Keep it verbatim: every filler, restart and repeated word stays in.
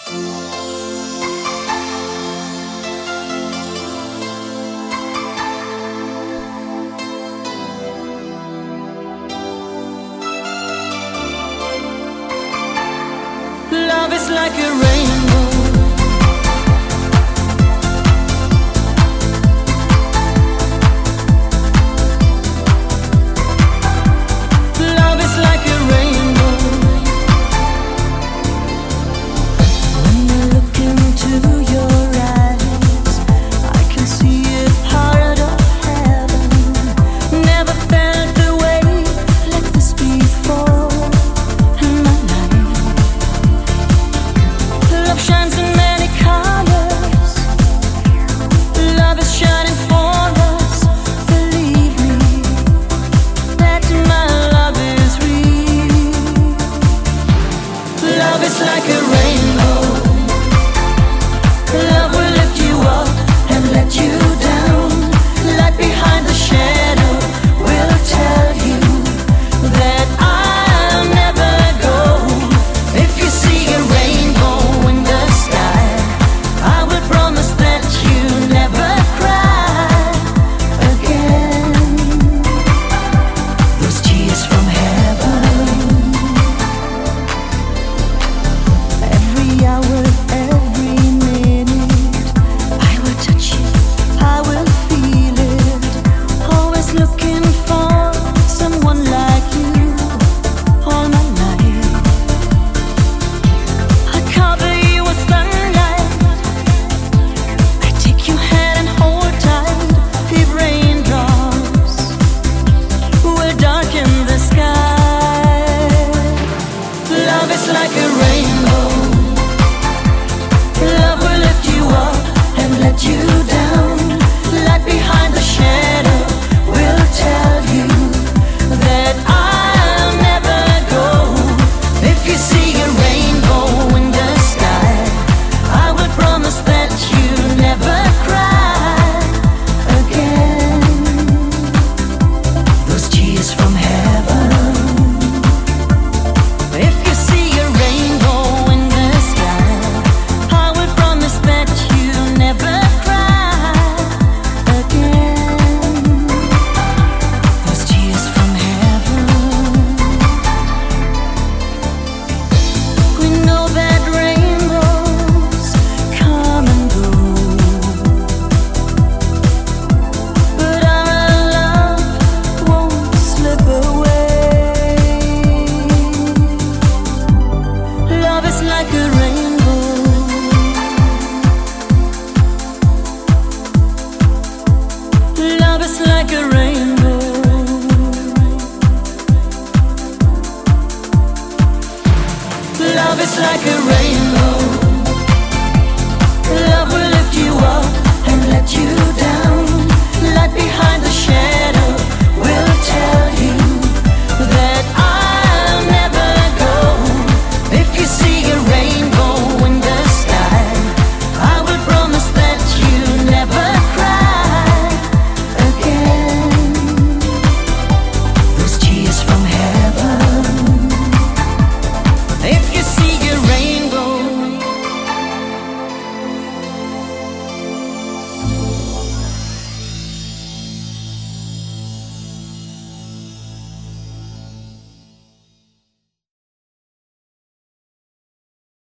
Love is like a rainbow. Love is like a rainbow. When I look into your eyes, I can see a part of heaven. Never felt the way like this before in my life. Love shines in many colors. Love is shining for us. Believe me, that my love is real. Love is like a rainbow. Love will lift you up and let you down. Light behind the shadow will tell you that I'll never go. If you see a rainbow in the sky, I will promise that you never cry again. Those tears from heaven. Every hour, every minute, I will touch you, I will feel it. Always looking for someone like you all my life. I cover you with sunlight. I take your hand and hold tight. If raindrops will darken the sky, love is like a rainbow. Love will lift you up and let you down. Light behind the shadow will tell you that I'll never go. If you see a rainbow in the sky, I will promise that you never cry again. Those tears from heaven. If you see a rainbow in the sky, I will promise that you never cry again. Those tears from heaven. We know that rainbows come and go, but our love won't slip away. Love is like a rainbow. Love is like a rainbow. Love is like a rainbow.